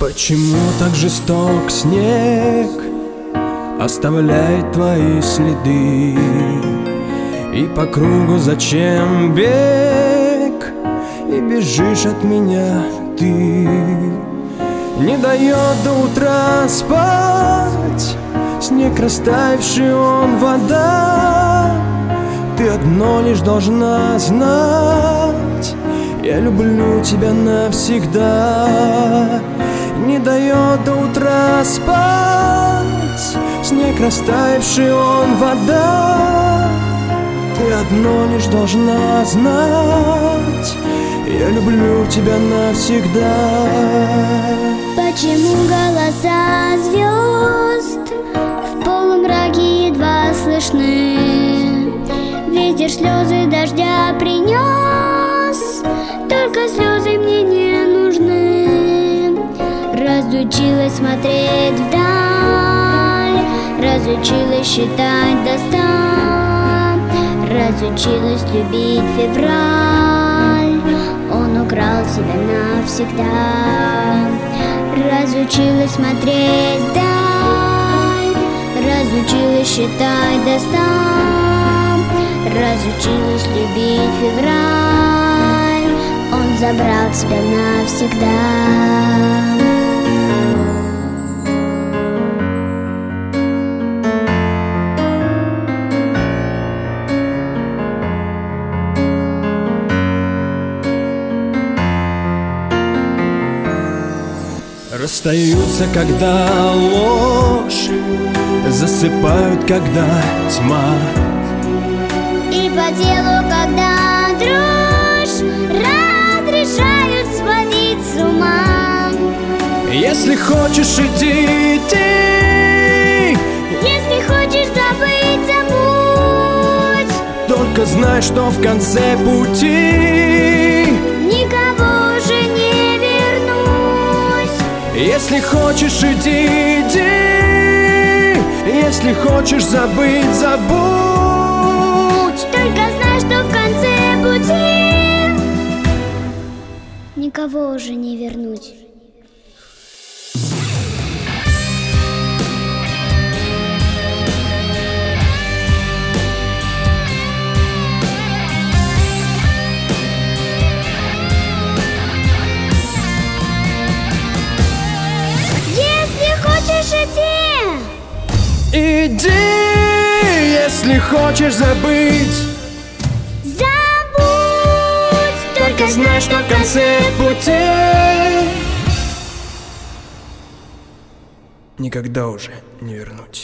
Почему так жесток снег оставляет твои следы? И по кругу зачем бег? И бежишь от меня ты. Не дает до утра спать снег, растаявший он вода. Ты одно лишь должна знать: я люблю тебя навсегда. Не дает до утра спать снег, растаявший он вода. Ты одно лишь должна знать: я люблю тебя навсегда. Почему голоса звезд в полумраке едва слышны? Ветер слезы дождя принес, только слезы мне не нужны. Разучилась смотреть вдаль, разучилась считать до 100, разучилась любить февраль. Он украл тебя навсегда. Разучилась смотреть вдаль, разучилась считать до 100, разучилась любить февраль. Он забрал тебя навсегда. Расстаются, когда ложь, засыпают, когда тьма, и по телу, когда дрожь, разрешают сводить с ума. Если хочешь, иди, иди. Если хочешь забыть, забудь. Только знай, что в конце пути никого уже не вернусь. Если хочешь, иди, иди. Если хочешь забыть, забудь. Только знай, что в конце пути никого уже не вернуть. Иди, если хочешь забыть, забудь. Только знай, что в конце пути никогда уже не вернуть.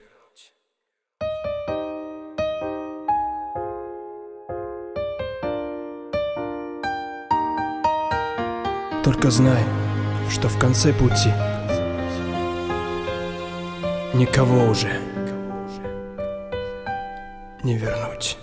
Только знай, что в конце пути никого уже не вернуть.